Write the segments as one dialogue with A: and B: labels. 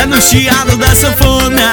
A: é no chiado da sanfona.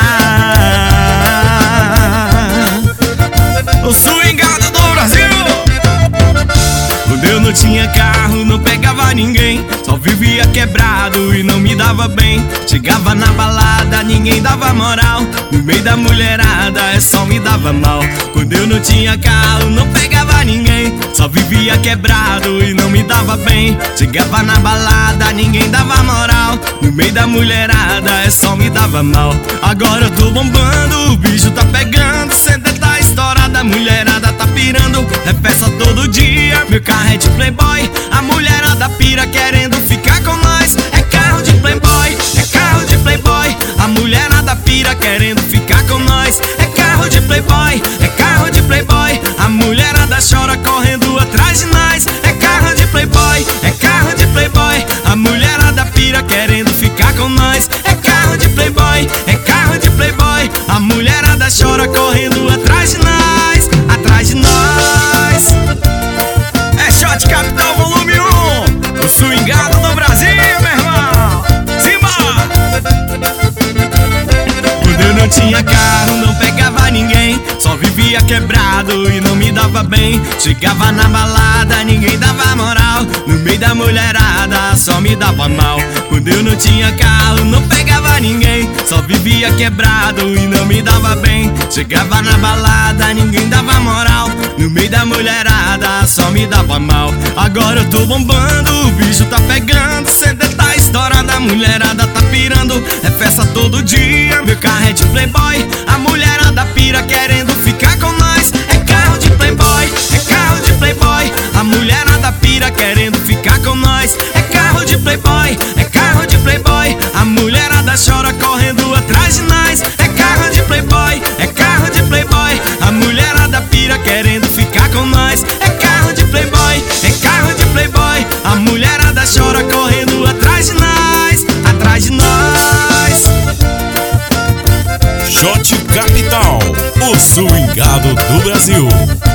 A: O swingado do Brasil. Quando eu não tinha carro, não pegava ninguém, só vivia quebrado e não me dava bem. Chegava na balada, ninguém dava moral, no meio da mulherada só me dava mal. Quando eu não tinha carro, não pegava ninguém, só vivia quebrado e não me dava bem. Chegava na balada, ninguém dava moral, no meio da mulherada só me dava mal. Agora eu tô bombando, o bicho tá pegando, cê tá estourada, a mulherada tá pirando, é festa todo dia. Meu carro é de playboy, a mulherada pira querendo ficar com nós. É carro de playboy, é carro de playboy, a mulherada pira querendo ficar com nós. É carro de playboy, é carro de playboy, a mulherada chora correndo atrás de nós. É carro de playboy, é carro de playboy, a mulherada pira querendo ficar com nós. É carro de playboy, é carro de playboy, a mulherada chora correndo atrás de nós, atrás de nós. É Shot Capital Volume 1, o swingado do Brasil, meu irmão. Simba! Quando eu não tinha carro, não pegava ninguém, só vivia quebrado e não me dava bem. Chegava na balada, ninguém dava moral, no meio da mulherada só me dava mal. Quando eu não tinha carro, não pegava ninguém, só vivia quebrado e não me dava bem. Chegava na balada, ninguém dava moral, no meio da mulherada só me dava mal. Agora eu tô bombando, o bicho tá pegando, cê tá estourada, a mulherada tá pirando, é festa todo dia. Meu carro é de playboy, a mulherada pira querendo ficar com nós. É carro de playboy, é carro de playboy, a mulherada pira querendo ficar com nós. É carro de playboy, é carro de playboy, a mulherada chora correndo atrás de nós. É carro de playboy, é carro de playboy, a mulherada pira querendo ficar com nós. É carro de playboy, é carro de playboy, a mulherada chora correndo atrás de nós, atrás de nós.
B: Shot Capital, o swingado do Brasil.